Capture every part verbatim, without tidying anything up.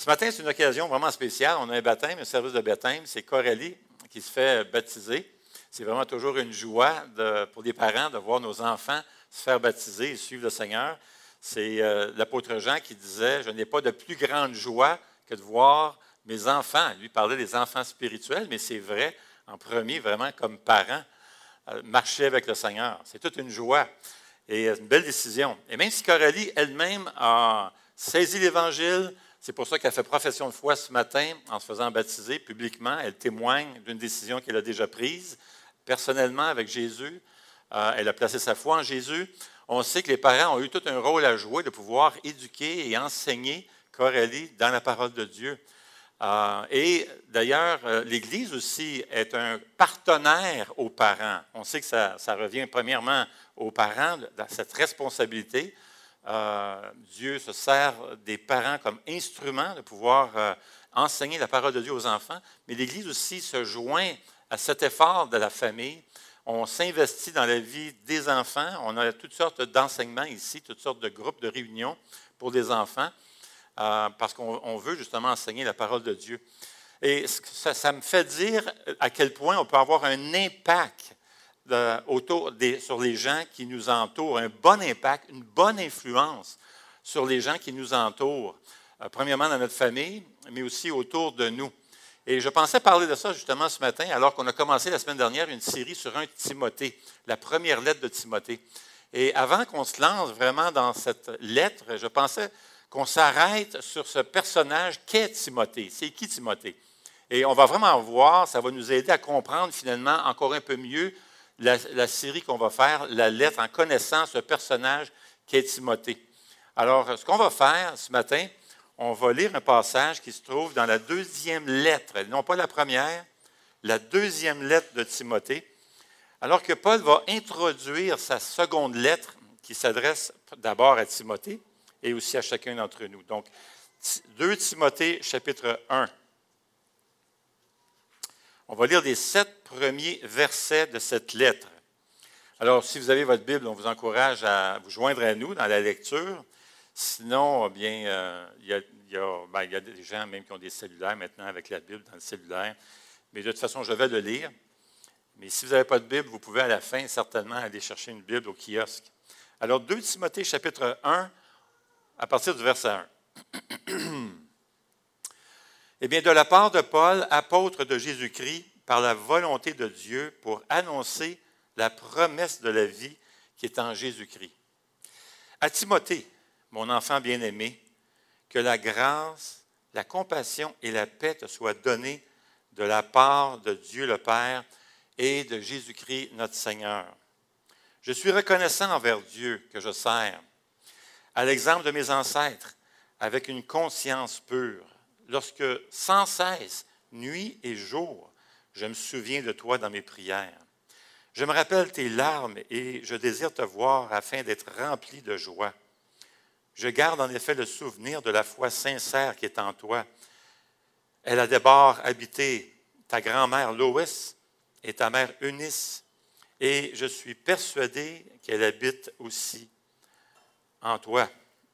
matin, c'est une occasion vraiment spéciale. On a un baptême, un service de baptême. C'est Coralie qui se fait baptiser. C'est vraiment toujours une joie de, pour les parents de voir nos enfants se faire baptiser et suivre le Seigneur. C'est euh, l'apôtre Jean qui disait « Je n'ai pas de plus grande joie que de voir mes enfants. » Lui parlait des enfants spirituels, mais c'est vrai, en premier, vraiment comme parents, euh, marcher avec le Seigneur. C'est toute une joie et une belle décision. Et même si Coralie elle-même a saisi l'Évangile, c'est pour ça qu'elle fait profession de foi ce matin en se faisant baptiser publiquement. Elle témoigne d'une décision qu'elle a déjà prise personnellement avec Jésus. Euh, elle a placé sa foi en Jésus. On sait que les parents ont eu tout un rôle à jouer de pouvoir éduquer et enseigner Coralie dans la parole de Dieu. Euh, et d'ailleurs, euh, l'Église aussi est un partenaire aux parents. On sait que ça, ça revient premièrement aux parents, dans cette responsabilité. Euh, Dieu se sert des parents comme instrument de pouvoir euh, enseigner la parole de Dieu aux enfants, mais l'Église aussi se joint à cet effort de la famille. On s'investit dans la vie des enfants. On a toutes sortes d'enseignements ici, toutes sortes de groupes de réunions pour des enfants, euh, parce qu'on on veut justement enseigner la parole de Dieu. Et ça, ça me fait dire à quel point on peut avoir un impact de, autour des, sur les gens qui nous entourent, un bon impact, une bonne influence sur les gens qui nous entourent, euh, premièrement dans notre famille, mais aussi autour de nous. Et je pensais parler de ça justement ce matin, alors qu'on a commencé la semaine dernière une série sur un Timothée, la première lettre de Timothée. Et avant qu'on se lance vraiment dans cette lettre, je pensais qu'on s'arrête sur ce personnage qu'est Timothée. C'est qui Timothée? Et on va vraiment voir, ça va nous aider à comprendre finalement encore un peu mieux la, la série qu'on va faire, la lettre, en connaissant ce personnage qu'est Timothée. Alors, ce qu'on va faire ce matin, on va lire un passage qui se trouve dans la deuxième lettre, non pas la première, la deuxième lettre de Timothée, alors que Paul va introduire sa seconde lettre qui s'adresse d'abord à Timothée et aussi à chacun d'entre nous. Donc, deux Timothée, chapitre un. On va lire les sept premiers versets de cette lettre. Alors, si vous avez votre Bible, on vous encourage à vous joindre à nous dans la lecture. Sinon, bien, euh, il, y a, il, y a, ben, il y a des gens même qui ont des cellulaires maintenant avec la Bible dans le cellulaire. Mais de toute façon, je vais le lire. Mais si vous n'avez pas de Bible, vous pouvez à la fin certainement aller chercher une Bible au kiosque. Alors, deux Timothée, chapitre un, à partir du verset un. Eh bien, de la part de Paul, apôtre de Jésus-Christ, par la volonté de Dieu, pour annoncer la promesse de la vie qui est en Jésus-Christ. À Timothée, mon enfant bien-aimé, que la grâce, la compassion et la paix te soient données de la part de Dieu le Père et de Jésus-Christ notre Seigneur. Je suis reconnaissant envers Dieu que je sers, à l'exemple de mes ancêtres, avec une conscience pure, lorsque sans cesse, nuit et jour, je me souviens de toi dans mes prières. Je me rappelle tes larmes et je désire te voir afin d'être rempli de joie. Je garde en effet le souvenir de la foi sincère qui est en toi. Elle a d'abord habité ta grand-mère Lois et ta mère Eunice, et je suis persuadé qu'elle habite aussi en toi.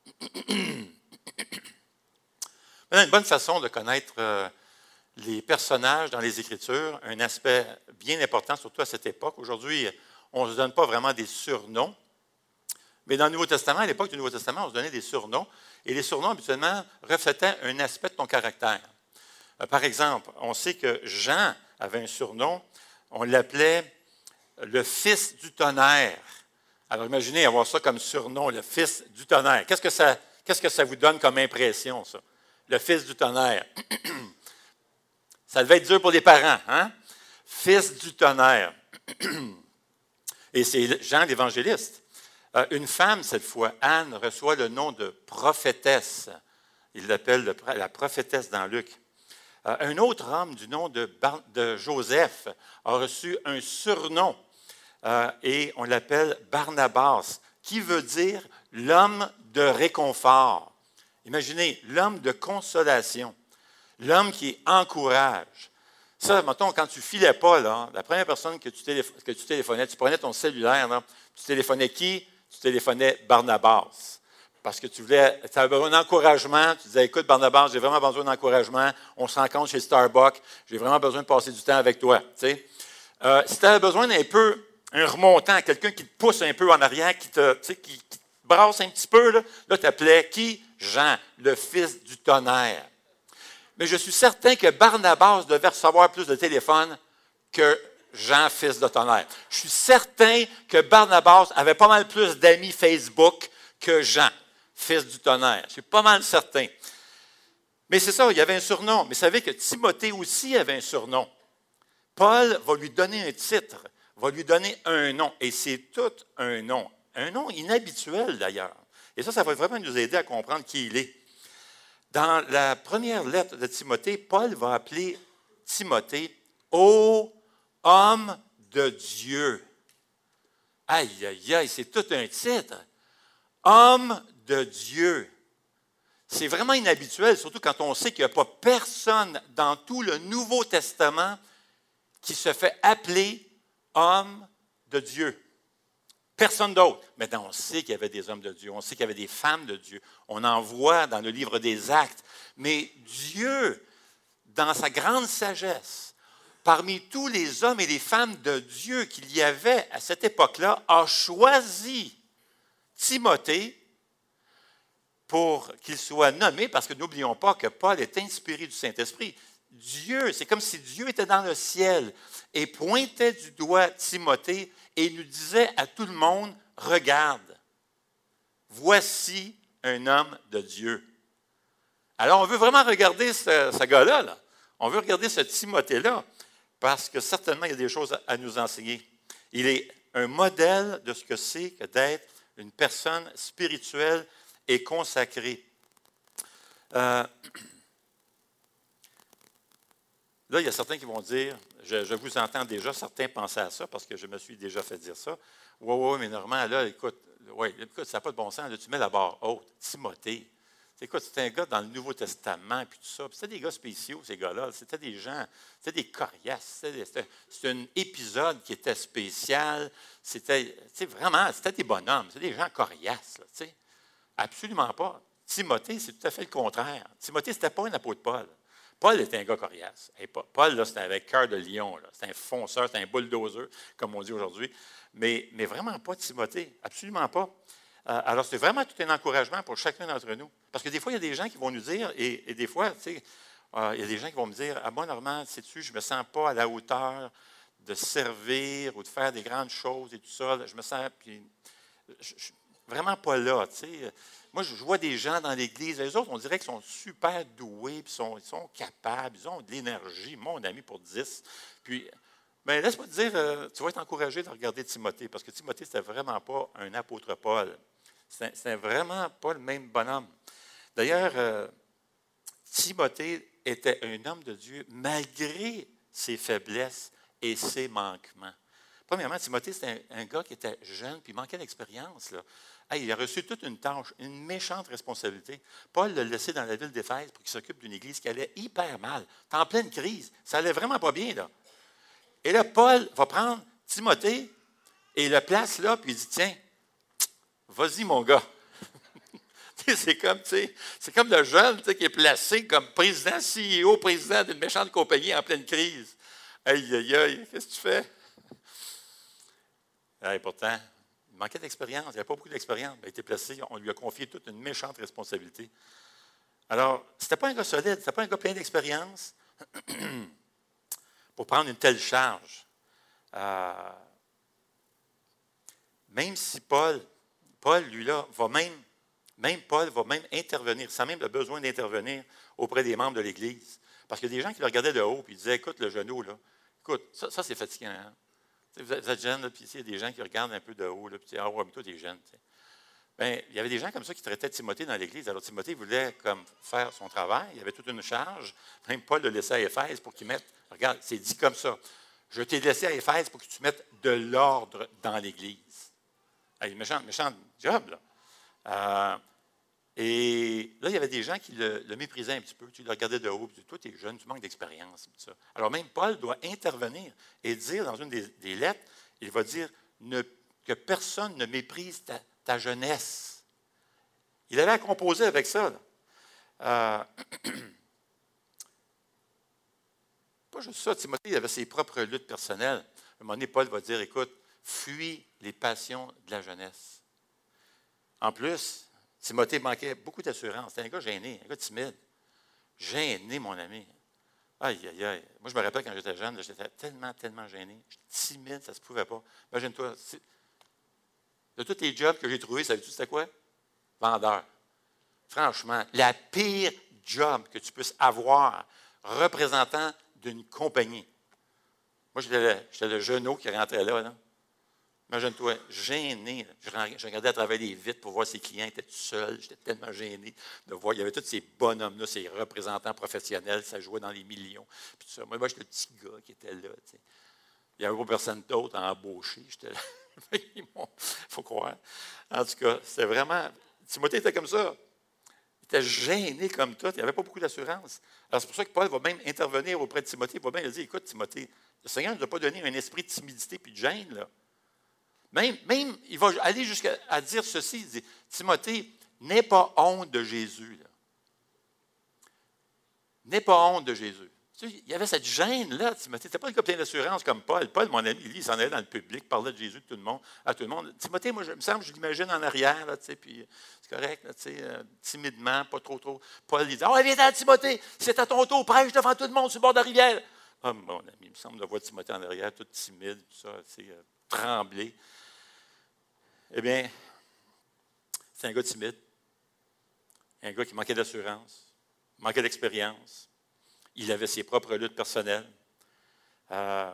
Une bonne façon de connaître euh, les personnages dans les Écritures, un aspect bien important, surtout à cette époque. Aujourd'hui, on ne se donne pas vraiment des surnoms. Mais dans le Nouveau Testament, à l'époque du Nouveau Testament, on se donnait des surnoms. Et les surnoms, habituellement, reflétaient un aspect de ton caractère. Euh, par exemple, on sait que Jean avait un surnom. On l'appelait le fils du tonnerre. Alors, imaginez avoir ça comme surnom, le fils du tonnerre. Qu'est-ce que ça, qu'est-ce que ça vous donne comme impression, ça? Le fils du tonnerre. Ça devait être dur pour les parents, hein? Fils du tonnerre. Et c'est Jean l'évangéliste. Euh, une femme, cette fois, Anne, reçoit le nom de prophétesse. Il l'appelle la prophétesse dans Luc. Euh, un autre homme du nom de, Bar- de Joseph a reçu un surnom euh, et on l'appelle Barnabas, qui veut dire l'homme de réconfort. Imaginez, l'homme de consolation, l'homme qui encourage. Ça, mettons, quand tu ne filais pas, là, la première personne que tu, téléphonais, que tu téléphonais, tu prenais ton cellulaire, là, tu téléphonais qui? Tu téléphonais Barnabas. parce que tu voulais, tu avais besoin d'encouragement. Tu disais, écoute, Barnabas, j'ai vraiment besoin d'encouragement. On se rencontre chez Starbucks. J'ai vraiment besoin de passer du temps avec toi. Tu sais. Euh, si tu avais besoin d'un peu, un remontant, quelqu'un qui te pousse un peu en arrière, qui te, tu sais, qui, qui te brasse un petit peu, là, là tu appelais qui? Jean, le fils du tonnerre. Mais je suis certain que Barnabas devait recevoir plus de téléphones que Jean, fils de tonnerre. Je suis certain que Barnabas avait pas mal plus d'amis Facebook que Jean, fils du tonnerre. Je suis pas mal certain. Mais c'est ça, il y avait un surnom. Mais vous savez que Timothée aussi avait un surnom. Paul va lui donner un titre, va lui donner un nom. Et c'est tout un nom. Un nom inhabituel d'ailleurs. Et ça, ça va vraiment nous aider à comprendre qui il est. Dans la première lettre de Timothée, Paul va appeler Timothée « Ô homme de Dieu ». Aïe, aïe, aïe, c'est tout un titre. Homme de Dieu. C'est vraiment inhabituel, surtout quand on sait qu'il n'y a pas personne dans tout le Nouveau Testament qui se fait appeler homme de Dieu. Personne d'autre. Maintenant, on sait qu'il y avait des hommes de Dieu, on sait qu'il y avait des femmes de Dieu. On en voit dans le livre des Actes. Mais Dieu, dans sa grande sagesse, parmi tous les hommes et les femmes de Dieu qu'il y avait à cette époque-là, a choisi Timothée pour qu'il soit nommé, parce que n'oublions pas que Paul est inspiré du Saint-Esprit. Dieu, c'est comme si Dieu était dans le ciel et pointait du doigt Timothée et nous disait à tout le monde, regarde, voici un homme de Dieu. Alors, on veut vraiment regarder ce, ce gars-là, là. On veut regarder ce Timothée-là, parce que certainement, il y a des choses à nous enseigner. Il est un modèle de ce que c'est que d'être une personne spirituelle et consacrée. Euh, Là, il y a certains qui vont dire, je, je vous entends déjà, certains pensaient à ça, parce que je me suis déjà fait dire ça. Oui, oui, mais Normand, là, écoute, ouais, écoute, ça n'a pas de bon sens, là, tu mets la barre haute. Timothée. Écoute, c'était un gars dans le Nouveau Testament, puis tout ça. Puis c'était des gars spéciaux, ces gars-là. C'était des gens, c'était des coriaces. C'était, c'était, c'était un épisode qui était spécial. C'était, vraiment, c'était des bonhommes. C'était des gens coriaces, là, tu sais. Absolument pas. Timothée, c'est tout à fait le contraire. Timothée, ce n'était pas un apôtre Paul. Paul était un gars coriace. Et Paul, là, c'était avec cœur de lion. Là. C'était un fonceur, c'était un bulldozer, comme on dit aujourd'hui. Mais, mais vraiment pas Timothée. Absolument pas. Euh, alors, c'est vraiment tout un encouragement pour chacun d'entre nous. Parce que des fois, il y a des gens qui vont nous dire, et, et des fois, tu sais, euh, il y a des gens qui vont me dire, « Ah, moi, Normand, sais-tu, je ne me sens pas à la hauteur de servir ou de faire des grandes choses et tout ça. Je me sens, puis, je, je, vraiment pas là, tu sais. » Moi, je vois des gens dans l'Église, les autres, on dirait qu'ils sont super doués, puis sont, ils sont capables, ils ont de l'énergie. Mon ami pour dix. Puis, bien, laisse-moi te dire, euh, tu vas être encouragé de regarder Timothée, parce que Timothée, c'était vraiment pas un apôtre Paul. C'était, c'était vraiment pas le même bonhomme. D'ailleurs, euh, Timothée était un homme de Dieu malgré ses faiblesses et ses manquements. Premièrement, Timothée, c'était un, un gars qui était jeune, puis il manquait d'expérience, là. Hey, il a reçu toute une tâche, une méchante responsabilité. Paul l'a laissé dans la ville d'Éphèse pour qu'il s'occupe d'une église qui allait hyper mal. C'était en pleine crise. Ça allait vraiment pas bien, là. Et là, Paul va prendre Timothée et le place là, puis il dit, tiens, vas-y, mon gars. c'est comme, tu sais, c'est comme le jeune tu sais, qui est placé comme président, C E O, président d'une méchante compagnie en pleine crise. Aïe, aïe, aïe, qu'est-ce que tu fais? Et pourtant, il manquait d'expérience, il n'avait pas beaucoup d'expérience. Il a été placé, on lui a confié toute une méchante responsabilité. Alors, ce n'était pas un gars solide, ce n'était pas un gars plein d'expérience pour prendre une telle charge. Euh, même si Paul, Paul, lui là, va même, même Paul va même intervenir, sans même le besoin d'intervenir auprès des membres de l'Église. Parce qu'il y a des gens qui le regardaient de haut et disaient, écoute, le genou, là, écoute, ça, ça c'est fatigant, hein? Vous êtes jeune, là, puis il y a des gens qui regardent un peu de haut, là, puis ah ouais, mais toi, t'es jeune. Bien, il y avait des gens comme ça qui traitaient Timothée dans l'Église. Alors, Timothée voulait comme faire son travail. Il y avait toute une charge. Même Paul le laissait à Éphèse pour qu'il mette, regarde, c'est dit comme ça. Je t'ai laissé à Éphèse pour que tu mettes de l'ordre dans l'Église. Hey, méchant, méchant job, là. Euh, et là, il y avait des gens qui le, le méprisaient un petit peu. Tu le regardais de haut, tu dis, toi, tu es jeune, tu manques d'expérience. Tout ça. Alors même Paul doit intervenir et dire dans une des, des lettres, il va dire ne, que personne ne méprise ta, ta jeunesse. Il avait à composer avec ça. Euh, pas juste ça, Timothée il avait ses propres luttes personnelles. À un moment donné, Paul va dire, écoute, fuis les passions de la jeunesse. En plus, Timothée manquait beaucoup d'assurance. C'était un gars gêné, un gars timide. Gêné, mon ami. Aïe, aïe, aïe. Moi, je me rappelle quand j'étais jeune, j'étais tellement, tellement gêné. J'étais timide, ça ne se pouvait pas. Imagine-toi, de tous les jobs que j'ai trouvés, savais-tu c'était quoi? Vendeur. Franchement, la pire job que tu puisses avoir représentant d'une compagnie. Moi, j'étais le, j'étais le genou qui rentrait là, là. Imagine-toi, gêné. Je, je regardais à travers les vitres pour voir si les clients étaient tout seuls. J'étais tellement gêné de voir. Il y avait tous ces bonhommes-là, ces représentants professionnels, ça jouait dans les millions. Puis tout ça. Moi, moi j'étais le petit gars qui était là. Tu sais. Il n'y avait pas personne d'autre à embaucher. J'étais là. Il faut croire. En tout cas, c'était vraiment. Timothée était comme ça. Il était gêné comme tout. Il n'y avait pas beaucoup d'assurance. Alors, c'est pour ça que Paul va même intervenir auprès de Timothée. Il va bien lui dire, écoute, Timothée, le Seigneur ne nous a pas donné un esprit de timidité puis de gêne, là. Même, même, il va aller jusqu'à à dire ceci, il dit, Timothée, n'aie pas honte de Jésus. Là. N'aie pas honte de Jésus. Tu sais, il y avait cette gêne-là, Timothée. Tu n'étais pas le gars plein d'assurance comme Paul. Paul, mon ami, lui, il s'en allait dans le public, parlait de Jésus de tout le monde, à tout le monde. Timothée, moi, je me semble, je l'imagine en arrière, là, tu sais, puis c'est correct, là, tu sais, euh, timidement, pas trop, trop. Paul, il dit, « Oh, viens-t'en, Timothée, c'est à ton tour, prêche devant tout le monde sur le bord de la rivière. » Ah, oh, mon ami, il me semble de voir Timothée en arrière, tout timide, tout ça, tu sais, euh, tremblé. Eh bien, c'est un gars timide, un gars qui manquait d'assurance, manquait d'expérience. Il avait ses propres luttes personnelles. Euh,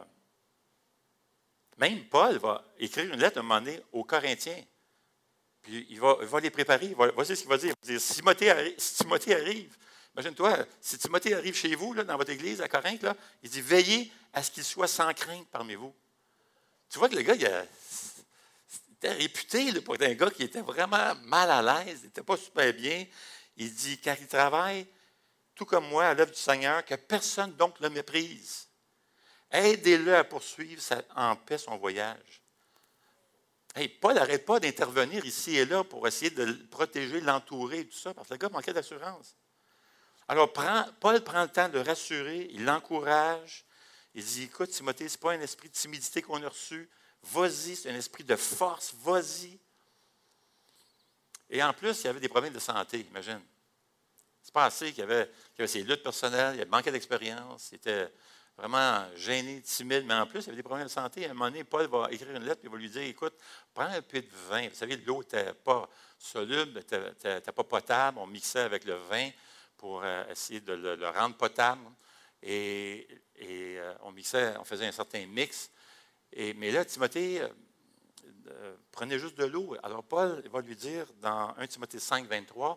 même Paul va écrire une lettre à un moment donné aux Corinthiens. Puis il va, il va les préparer. Va, voici ce qu'il va dire. Il va dire si, Timothée arrive, si Timothée arrive, imagine-toi, si Timothée arrive chez vous, là, dans votre église à Corinthe, là, il dit veillez à ce qu'il soit sans crainte parmi vous. Tu vois que le gars, il a. Il était réputé là, pour être un gars qui était vraiment mal à l'aise, il n'était pas super bien. Il dit, car il travaille, tout comme moi, à l'œuvre du Seigneur, que personne donc le méprise. Aidez-le à poursuivre sa, en paix son voyage. Hey, Paul n'arrête pas d'intervenir ici et là pour essayer de le protéger, l'entourer, tout ça, parce que le gars manquait d'assurance. Alors, prend, Paul prend le temps de le rassurer, il l'encourage. Il dit, écoute, Timothée, ce n'est pas un esprit de timidité qu'on a reçu. Vas-y, c'est un esprit de force, vas-y. Et en plus, il y avait des problèmes de santé, imagine. C'est pas assez qu'il y avait, qu'il y avait ses luttes personnelles, il manquait d'expérience, il était vraiment gêné, timide, mais en plus, il y avait des problèmes de santé. À un moment donné, Paul va écrire une lettre et il va lui dire, écoute, prends un peu de vin. Vous savez, l'eau n'était pas soluble, n'était pas potable. On mixait avec le vin pour essayer de le, le rendre potable. Et, et on mixait, on faisait un certain mix. Et, mais là, Timothée, euh, euh, prenait juste de l'eau. Alors, Paul va lui dire dans un Timothée cinq, vingt-trois,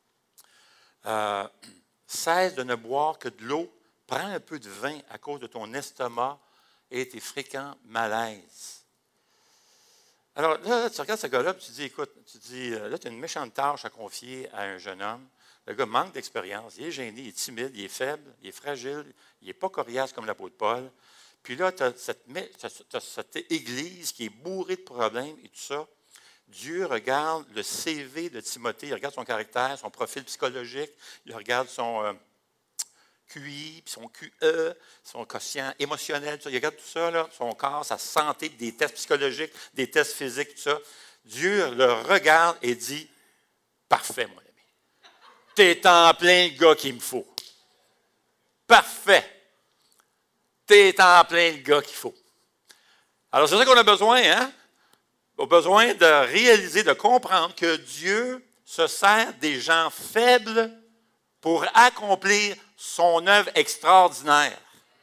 euh, cesse de ne boire que de l'eau, prends un peu de vin à cause de ton estomac et tes fréquents malaises. Alors là, tu regardes ce gars-là et tu dis, écoute, tu dis, là, tu as une méchante tâche à confier à un jeune homme. Le gars manque d'expérience, il est gêné, il est timide, il est faible, il est fragile, il n'est pas coriace comme l'apôtre Paul. Puis là, tu as cette, tu as cette église qui est bourrée de problèmes et tout ça. Dieu regarde le C V de Timothée, il regarde son caractère, son profil psychologique, il regarde son euh, Q I, puis son Q E, son quotient émotionnel, tout ça. Il regarde tout ça, là, son corps, sa santé, des tests psychologiques, des tests physiques, tout ça. Dieu le regarde et dit, parfait, mon ami. T'es en plein le gars qu'il me faut. Parfait. T'es en plein le gars qu'il faut. Alors, c'est ça qu'on a besoin, hein? On a besoin de réaliser, de comprendre que Dieu se sert des gens faibles pour accomplir son œuvre extraordinaire.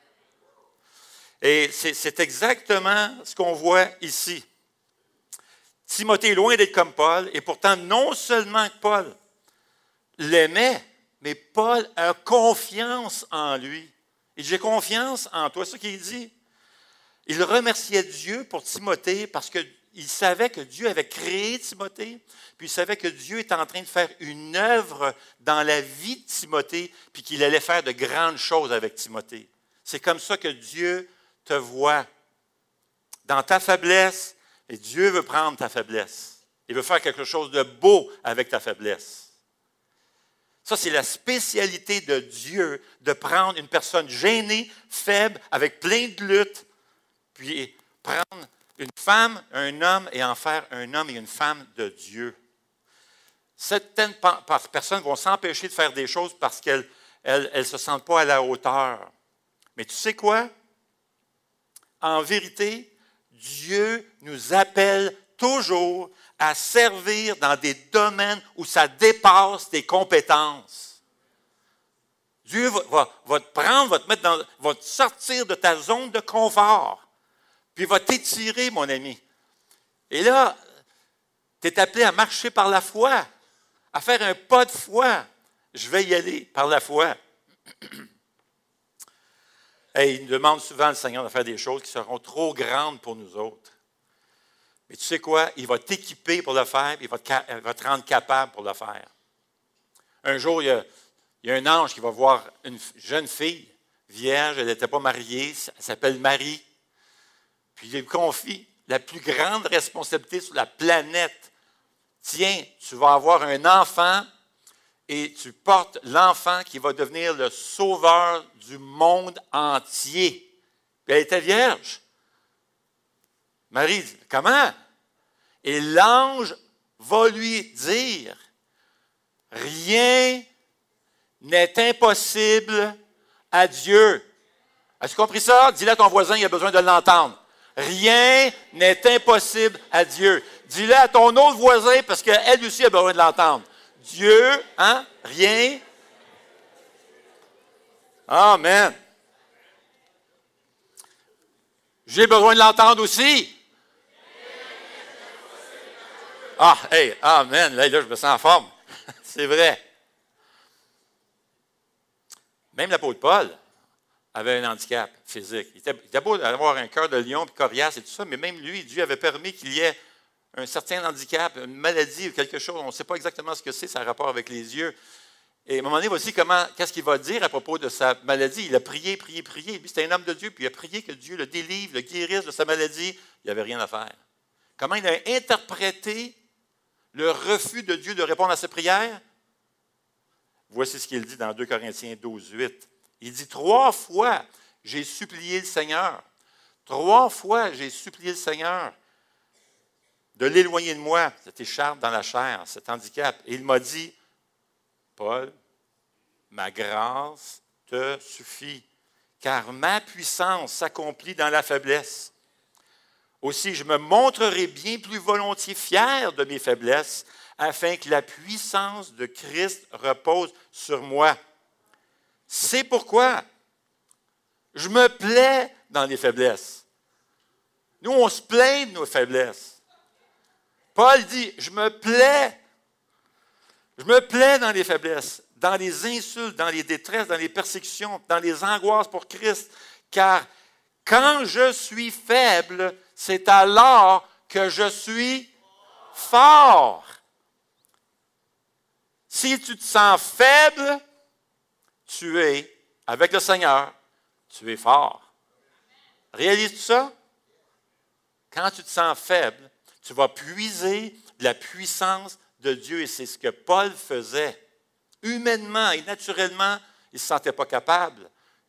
Et c'est, c'est exactement ce qu'on voit ici. Timothée est loin d'être comme Paul, et pourtant, non seulement que Paul l'aimait, mais Paul a confiance en lui. Et j'ai confiance en toi, c'est ce qu'il dit. Il remerciait Dieu pour Timothée parce qu'il savait que Dieu avait créé Timothée, puis il savait que Dieu était en train de faire une œuvre dans la vie de Timothée, puis qu'il allait faire de grandes choses avec Timothée. C'est comme ça que Dieu te voit. Dans ta faiblesse, et Dieu veut prendre ta faiblesse Il veut faire quelque chose de beau avec ta faiblesse. Ça, c'est la spécialité de Dieu, de prendre une personne gênée, faible, avec plein de luttes, puis prendre une femme, un homme, et en faire un homme et une femme de Dieu. Certaines personnes vont s'empêcher de faire des choses parce qu'elles ne se sentent pas à la hauteur. Mais tu sais quoi? En vérité, Dieu nous appelle toujours à servir dans des domaines où ça dépasse tes compétences. Dieu va, va, va te prendre, va te mettre dans, va te sortir de ta zone de confort, puis va t'étirer, mon ami. Et là, tu es appelé à marcher par la foi, à faire un pas de foi. Je vais y aller par la foi. Hey, il nous demande souvent, le Seigneur, de faire des choses qui seront trop grandes pour nous autres. Mais tu sais quoi? Il va t'équiper pour le faire, il va te, il va te rendre capable pour le faire. Un jour, il y, a, il y a un ange qui va voir une jeune fille, vierge, elle n'était pas mariée, elle s'appelle Marie. Puis il lui confie la plus grande responsabilité sur la planète. Tiens, tu vas avoir un enfant et tu portes l'enfant qui va devenir le sauveur du monde entier. Puis elle était vierge. Marie dit, comment? Et l'ange va lui dire, rien n'est impossible à Dieu. As-tu compris ça? Dis-le à ton voisin, il a besoin de l'entendre. Rien n'est impossible à Dieu. Dis-le à ton autre voisin parce qu'elle aussi a besoin de l'entendre. Dieu, hein? Rien. Amen. J'ai besoin de l'entendre aussi. Ah, hey, amen. Là, là, je me sens en forme. C'est vrai. Même l'apôtre Paul avait un handicap physique. Il était, il était beau d'avoir un cœur de lion, puis coriace et tout ça, mais même lui, Dieu avait permis qu'il y ait un certain handicap, une maladie ou quelque chose. On ne sait pas exactement ce que c'est, ça a rapport avec les yeux. Et à un moment donné, voici comment, qu'est-ce qu'il va dire à propos de sa maladie. Il a prié, prié, prié. Lui, c'était un homme de Dieu, puis il a prié que Dieu le délivre, le guérisse de sa maladie. Il n'y avait rien à faire. Comment il a interprété le refus de Dieu de répondre à ses prières? Voici ce qu'il dit dans deux Corinthiens douze, huit. Il dit, trois fois, j'ai supplié le Seigneur. Trois fois, j'ai supplié le Seigneur de l'éloigner de moi, cette écharpe dans la chair, cet handicap. Et il m'a dit, Paul, ma grâce te suffit, car ma puissance s'accomplit dans la faiblesse. Aussi, je me montrerai bien plus volontiers fier de mes faiblesses, afin que la puissance de Christ repose sur moi. C'est pourquoi je me plais dans les faiblesses. Nous, on se plaint de nos faiblesses. Paul dit, je me plais. Je me plais dans les faiblesses, dans les insultes, dans les détresses, dans les persécutions, dans les angoisses pour Christ. Car quand je suis faible, c'est alors que je suis fort. Si tu te sens faible, tu es, avec le Seigneur, tu es fort. Réalises-tu ça? Quand tu te sens faible, tu vas puiser de la puissance de Dieu. Et c'est ce que Paul faisait. Humainement et naturellement, il ne se sentait pas capable.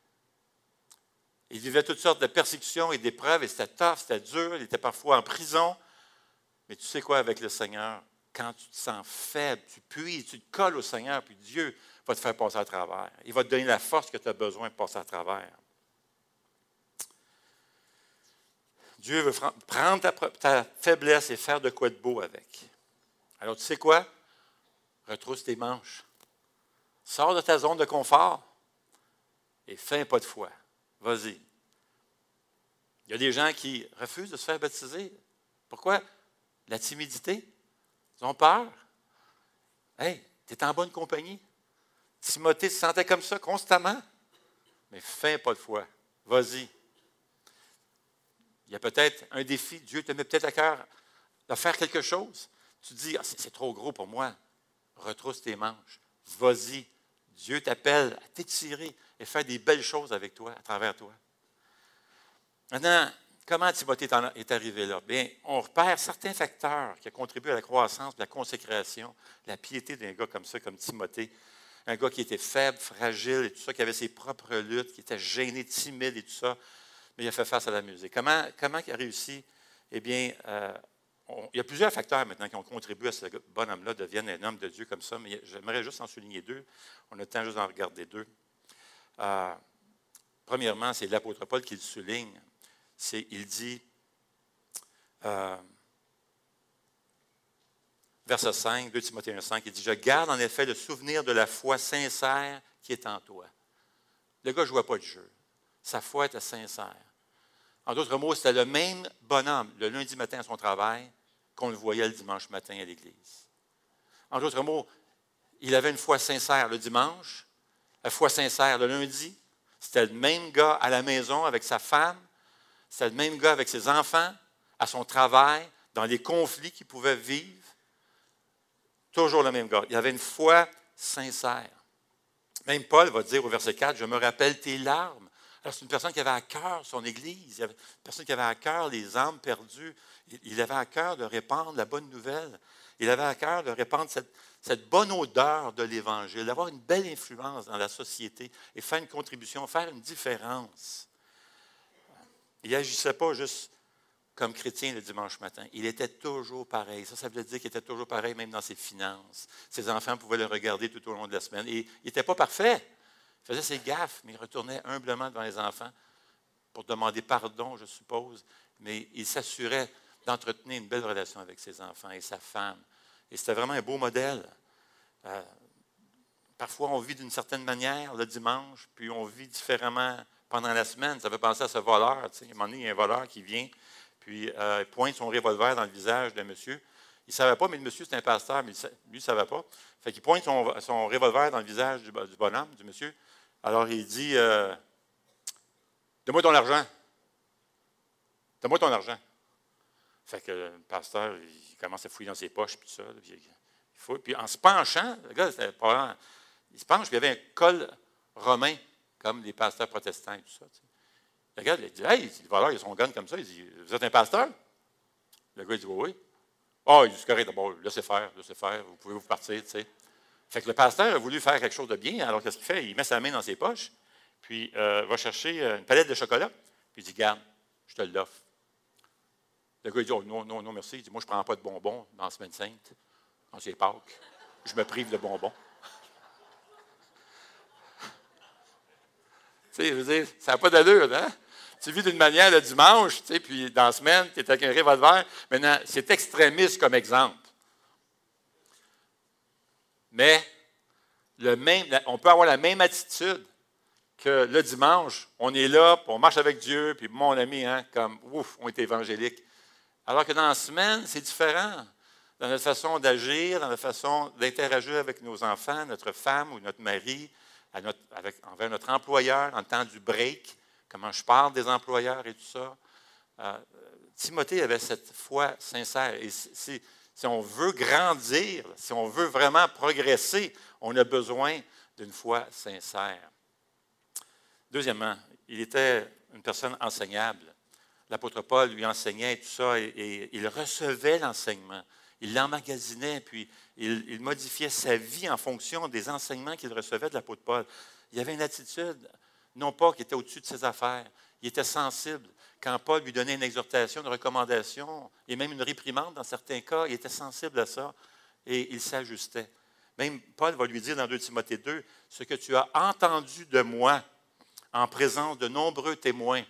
Il vivait toutes sortes de persécutions et d'épreuves, et c'était tough, c'était dur, il était parfois en prison. Mais tu sais quoi, avec le Seigneur, quand tu te sens faible, tu puises, tu te colles au Seigneur, puis Dieu va te faire passer à travers. Il va te donner la force que tu as besoin de passer à travers. Dieu veut prendre ta, ta faiblesse et faire de quoi de beau avec. Alors, tu sais quoi? Retrousse tes manches. Sors de ta zone de confort et fais un pas de foi. Vas-y. Il y a des gens qui refusent de se faire baptiser. Pourquoi? La timidité. Ils ont peur. Hey, tu es en bonne compagnie. Timothée se sentait comme ça constamment. Mais fais un pas de foi. Vas-y. Il y a peut-être un défi. Dieu te met peut-être à cœur de faire quelque chose. Tu te dis, ah, c'est, c'est trop gros pour moi. Retrousse tes manches. Vas-y. Dieu t'appelle à t'étirer et faire des belles choses avec toi, à travers toi. Maintenant, comment Timothée est arrivé là? Bien, on repère certains facteurs qui ont contribué à la croissance, la consécration, la piété d'un gars comme ça, comme Timothée. Un gars qui était faible, fragile et tout ça, qui avait ses propres luttes, qui était gêné, timide et tout ça, mais il a fait face à la musique. Comment, comment il a réussi? Eh bien, euh, on, il y a plusieurs facteurs maintenant qui ont contribué à ce bonhomme-là devienne un homme de Dieu comme ça, mais j'aimerais juste en souligner deux. On a le temps juste d'en regarder deux. Euh, premièrement, c'est l'apôtre Paul qui le souligne. C'est, il dit, euh, verset cinq, deux Timothée un, cinq, il dit « Je garde en effet le souvenir de la foi sincère qui est en toi. » Le gars ne jouait pas de jeu. Sa foi était sincère. En d'autres mots, c'était le même bonhomme le lundi matin à son travail qu'on le voyait le dimanche matin à l'église. En d'autres mots, il avait une foi sincère le dimanche, la foi sincère le lundi. C'était le même gars à la maison avec sa femme. C'était le même gars avec ses enfants, à son travail, dans les conflits qu'il pouvait vivre. Toujours le même gars. Il avait une foi sincère. Même Paul va dire au verset quatre, « Je me rappelle tes larmes. » Alors, c'est une personne qui avait à cœur son Église. Il avait une personne qui avait à cœur les âmes perdues. Il avait à cœur de répandre la bonne nouvelle. Il avait à cœur de répandre cette, cette bonne odeur de l'Évangile, d'avoir une belle influence dans la société et faire une contribution, faire une différence. Il n'agissait pas juste comme chrétien le dimanche matin. Il était toujours pareil. Ça, ça veut dire qu'il était toujours pareil même dans ses finances. Ses enfants pouvaient le regarder tout au long de la semaine. Et il n'était pas parfait. Il faisait ses gaffes, mais il retournait humblement devant les enfants pour demander pardon, je suppose. Mais il s'assurait d'entretenir une belle relation avec ses enfants et sa femme. Et c'était vraiment un beau modèle. Euh, parfois, on vit d'une certaine manière le dimanche, puis on vit différemment pendant la semaine. Ça fait penser à ce voleur. Tu sais, à un moment donné, il y a un voleur qui vient, puis euh, il pointe son revolver dans le visage d'un monsieur. Il ne savait pas, mais le monsieur, c'est un pasteur, mais lui, il ne savait pas. Fait qu'il pointe son, son revolver dans le visage du, du bonhomme, du monsieur. Alors, il dit, euh, « Donne-moi ton argent. Donne-moi ton argent. » Fait que le pasteur, il commence à fouiller dans ses poches, puis tout ça. Puis, il faut, puis en se penchant, le gars, c'était pas, il se penche, puis il y avait un col romain, comme les pasteurs protestants et tout ça. Tu sais. Le gars, il dit, « Hey, le voleur, il a son gun comme ça. » Il dit, « Vous êtes un pasteur? » Le gars, il dit, « Oui, oui. » Ah, oh, il dit, « C'est correct, d'abord, laissez faire, laissez faire, vous pouvez vous partir, tu sais. » Fait que le pasteur a voulu faire quelque chose de bien, alors qu'est-ce qu'il fait? Il met sa main dans ses poches, puis euh, va chercher une palette de chocolat, puis il dit, « Garde, je te l'offre. » Le gars, il dit, « Oh, non, non, non, merci. » Il dit, « Moi, je ne prends pas de bonbons dans la semaine sainte. Quand c'est Pâques, je me prive de bonbons. » Tu sais, je veux dire, ça n'a pas d'allure, hein? Tu vis d'une manière le dimanche, tu sais, puis dans la semaine, tu es avec un revolver. Maintenant, c'est extrémiste comme exemple. Mais le même, on peut avoir la même attitude que le dimanche. On est là, puis on marche avec Dieu, puis mon ami, hein, comme, ouf, on est évangélique. Alors que dans la semaine, c'est différent. Dans notre façon d'agir, dans notre façon d'interagir avec nos enfants, notre femme ou notre mari, à notre, avec, envers notre employeur, en le temps du break, comment je parle des employeurs et tout ça. Euh, Timothée avait cette foi sincère. Et si, si on veut grandir, si on veut vraiment progresser, on a besoin d'une foi sincère. Deuxièmement, il était une personne enseignable. L'apôtre Paul lui enseignait et tout ça, et, et il recevait l'enseignement. Il l'emmagasinait, puis il, il modifiait sa vie en fonction des enseignements qu'il recevait de l'apôtre Paul. Il avait une attitude, non pas qu'il était au-dessus de ses affaires, il était sensible. Quand Paul lui donnait une exhortation, une recommandation, et même une réprimande dans certains cas, il était sensible à ça, et il s'ajustait. Même Paul va lui dire dans deux Timothée deux, « Ce que tu as entendu de moi en présence de nombreux témoins,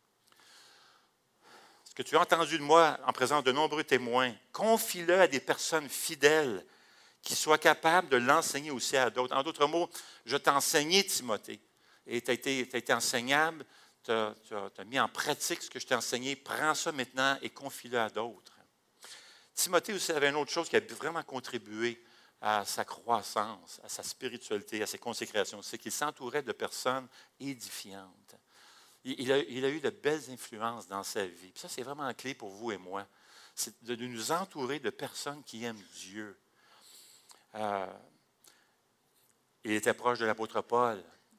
que tu as entendu de moi en présence de nombreux témoins, confie-le à des personnes fidèles qui soient capables de l'enseigner aussi à d'autres. » En d'autres mots, je t'ai enseigné, Timothée, et tu as été, tu as été enseignable, tu as, tu as, tu as mis en pratique ce que je t'ai enseigné, prends ça maintenant et confie-le à d'autres. Timothée aussi avait une autre chose qui a vraiment contribué à sa croissance, à sa spiritualité, à ses consécrations, c'est qu'il s'entourait de personnes édifiantes. Il a, il a eu de belles influences dans sa vie. Puis ça, c'est vraiment la clé pour vous et moi. C'est de nous entourer de personnes qui aiment Dieu. Euh, il était proche de l'apôtre Paul,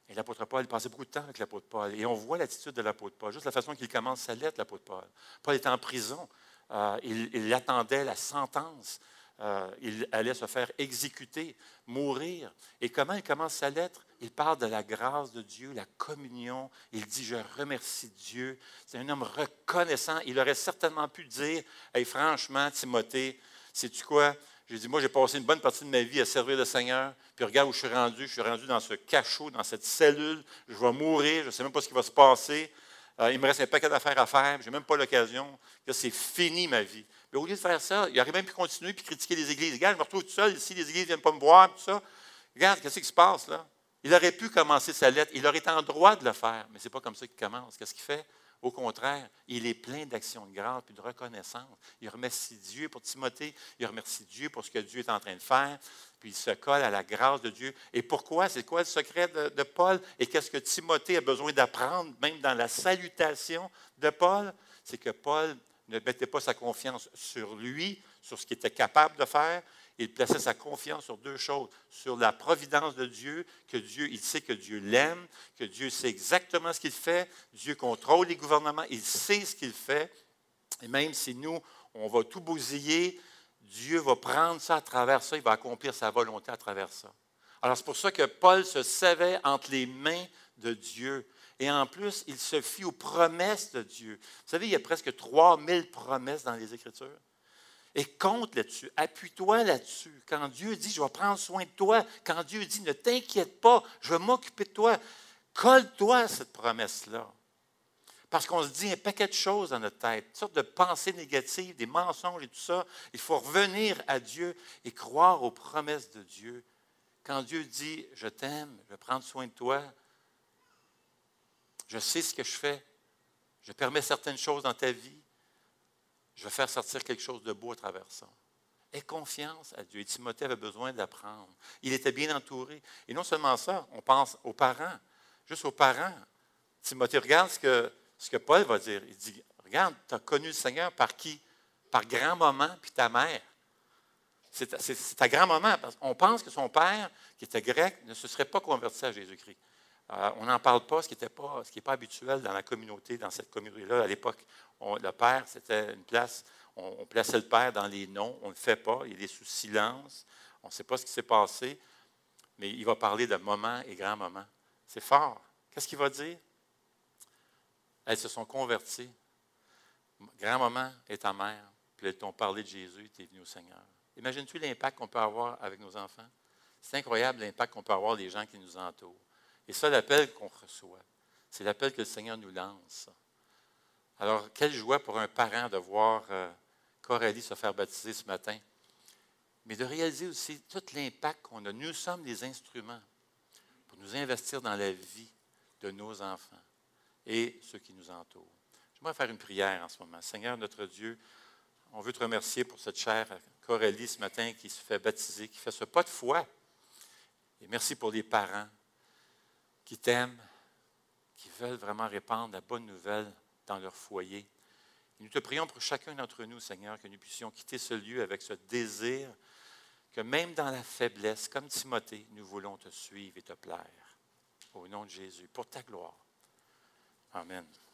Et l'apôtre Paul, il passait beaucoup de temps avec l'apôtre Paul. Et on voit l'attitude de l'apôtre Paul, juste la façon qu'il commence sa lettre, l'apôtre Paul. Paul était en prison. Euh, il, il attendait la sentence. Euh, il allait se faire exécuter, mourir. Et comment il commence sa lettre? Il parle de la grâce de Dieu, la communion. Il dit, je remercie Dieu. C'est un homme reconnaissant. Il aurait certainement pu dire, hey, franchement, Timothée, sais-tu quoi? J'ai dit, moi, j'ai passé une bonne partie de ma vie à servir le Seigneur. Puis regarde où je suis rendu. Je suis rendu dans ce cachot, dans cette cellule. Je vais mourir. Je ne sais même pas ce qui va se passer. Euh, il me reste un paquet d'affaires à faire. Je n'ai même pas l'occasion. Là, c'est fini ma vie. Mais au lieu de faire ça, il aurait même pu continuer et critiquer les églises. Regarde, je me retrouve tout seul ici. Les églises ne viennent pas me voir. Tout ça. Regarde, qu'est-ce qui se passe là? Il aurait pu commencer sa lettre. Il aurait été en droit de le faire. Mais ce n'est pas comme ça qu'il commence. Qu'est-ce qu'il fait? Au contraire, il est plein d'actions de grâce et de reconnaissance. Il remercie Dieu pour Timothée, il remercie Dieu pour ce que Dieu est en train de faire, puis il se colle à la grâce de Dieu. Et pourquoi? C'est quoi le secret de, de Paul? Et qu'est-ce que Timothée a besoin d'apprendre, même dans la salutation de Paul? C'est que Paul ne mettait pas sa confiance sur lui, sur ce qu'il était capable de faire. Il plaçait sa confiance sur deux choses, sur la providence de Dieu, que Dieu, il sait que Dieu l'aime, que Dieu sait exactement ce qu'il fait, Dieu contrôle les gouvernements, il sait ce qu'il fait, et même si nous, on va tout bousiller, Dieu va prendre ça à travers ça, il va accomplir sa volonté à travers ça. Alors c'est pour ça que Paul se savait entre les mains de Dieu. Et en plus, il se fie aux promesses de Dieu. Vous savez, il y a presque trois mille promesses dans les Écritures. Et compte là-dessus, appuie-toi là-dessus. Quand Dieu dit, je vais prendre soin de toi, quand Dieu dit, ne t'inquiète pas, je vais m'occuper de toi, colle-toi à cette promesse-là. Parce qu'on se dit un paquet de choses dans notre tête, toutes sortes de pensées négatives, des mensonges et tout ça. Il faut revenir à Dieu et croire aux promesses de Dieu. Quand Dieu dit, je t'aime, je vais prendre soin de toi, je sais ce que je fais, je permets certaines choses dans ta vie, je vais faire sortir quelque chose de beau à travers ça. Aie confiance à Dieu. Et Timothée avait besoin d'apprendre. Il était bien entouré. Et non seulement ça, on pense aux parents, juste aux parents. Timothée, regarde ce que, ce que Paul va dire. Il dit, regarde, tu as connu le Seigneur par qui? Par grand-maman puis ta mère. C'est ta, c'est, c'est ta grand-maman. On pense que son père, qui était grec, ne se serait pas converti à Jésus-Christ. Euh, on n'en parle pas, ce qui n'est pas, ce qui est pas habituel dans la communauté, dans cette communauté-là. À l'époque, on, le père, c'était une place, on, on plaçait le père dans les noms, on ne le fait pas, il est sous silence, on ne sait pas ce qui s'est passé, mais il va parler de maman et grand-maman. C'est fort. Qu'est-ce qu'il va dire? Elles se sont converties. Grand-maman est ta mère, puis elles t'ont parlé de Jésus, tu es venu au Seigneur. Imagines-tu l'impact qu'on peut avoir avec nos enfants? C'est incroyable l'impact qu'on peut avoir des gens qui nous entourent. Et ça, l'appel qu'on reçoit, c'est l'appel que le Seigneur nous lance. Alors, quelle joie pour un parent de voir euh, Coralie se faire baptiser ce matin, mais de réaliser aussi tout l'impact qu'on a. Nous sommes des instruments pour nous investir dans la vie de nos enfants et ceux qui nous entourent. J'aimerais faire une prière en ce moment. Seigneur, notre Dieu, on veut te remercier pour cette chère Coralie ce matin qui se fait baptiser, qui fait ce pas de foi. Et merci pour les parents qui t'aiment, qui veulent vraiment répandre la bonne nouvelle dans leur foyer. Et nous te prions pour chacun d'entre nous, Seigneur, que nous puissions quitter ce lieu avec ce désir que même dans la faiblesse, comme Timothée, nous voulons te suivre et te plaire. Au nom de Jésus, pour ta gloire. Amen.